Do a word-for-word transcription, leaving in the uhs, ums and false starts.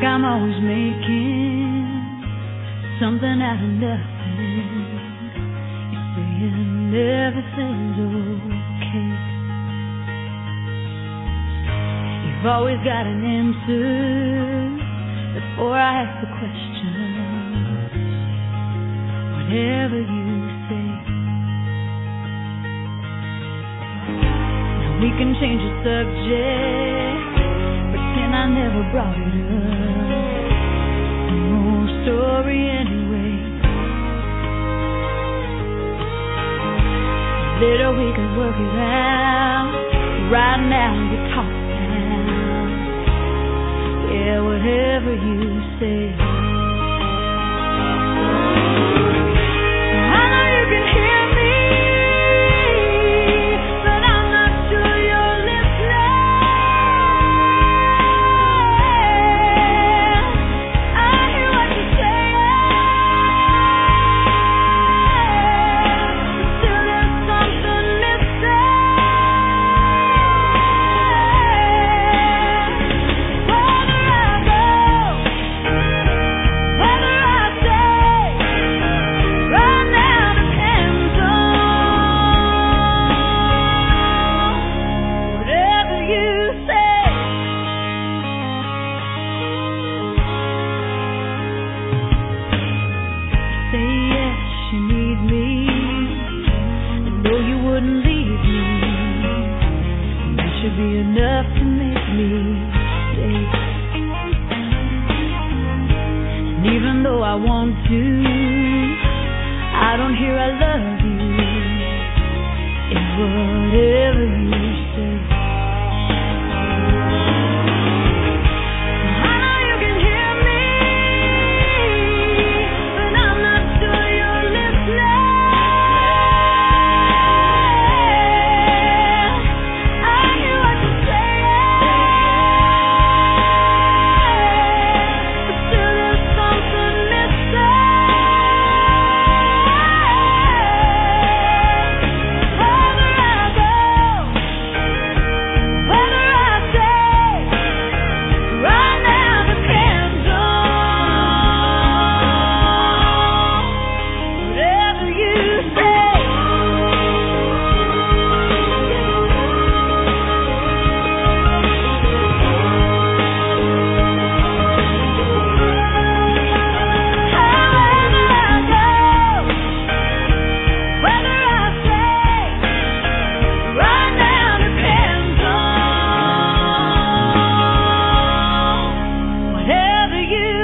I'm always making something out of nothing. You're saying everything's okay. You've always got an answer before I ask the question. Whatever you say. Now we can change the subject, pretend I never brought it up. Same old story anyway. Later we can work it out. Right now you talk down. Yeah, whatever you say. You